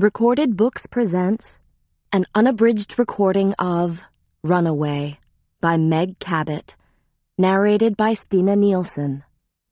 Recorded Books presents an unabridged recording of Runaway by Meg Cabot, narrated by Stina Nielsen.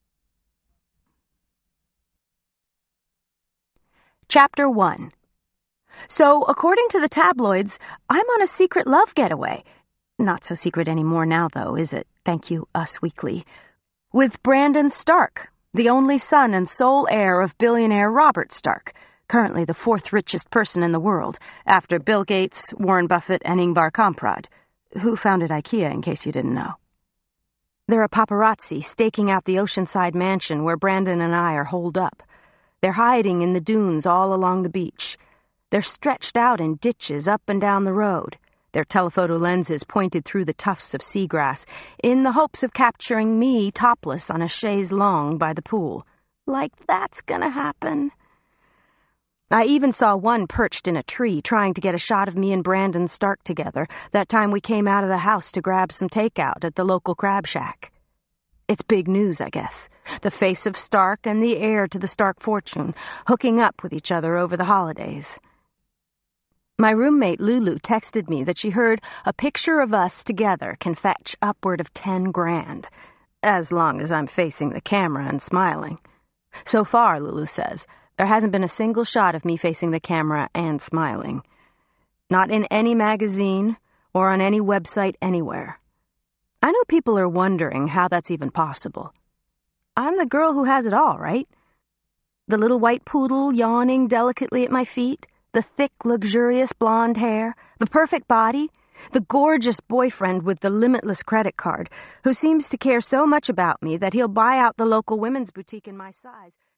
Chapter 1. So, according to the tabloids, I'm on a secret love getaway. Not so secret anymore now, though, is it? Thank you, Us Weekly. With Brandon Stark, the only son and sole heir of billionaire Robert Stark, currently the fourth richest person in the world, after Bill Gates, Warren Buffett, and Ingvar Kamprad, who founded IKEA, in case you didn't know. There are paparazzi staking out the oceanside mansion where Brandon and I are holed up. They're hiding in the dunes all along the beach. They're stretched out in ditches up and down the road, their telephoto lenses pointed through the tufts of seagrass, in the hopes of capturing me topless on a chaise longue by the pool. Like that's gonna happen. I even saw one perched in a tree trying to get a shot of me and Brandon Stark together that time we came out of the house to grab some takeout at the local crab shack. It's big news, I guess. The face of Stark and the heir to the Stark fortune hooking up with each other over the holidays. My roommate Lulu texted me that she heard a picture of us together can fetch upward of 10 grand, as long as I'm facing the camera and smiling. So far, Lulu says, there hasn't been a single shot of me facing the camera and smiling. Not in any magazine or on any website anywhere. I know people are wondering how that's even possible. I'm the girl who has it all, right? The little white poodle yawning delicately at my feet, the thick, luxurious blonde hair, the perfect body, the gorgeous boyfriend with the limitless credit card, who seems to care so much about me that he'll buy out the local women's boutique in my size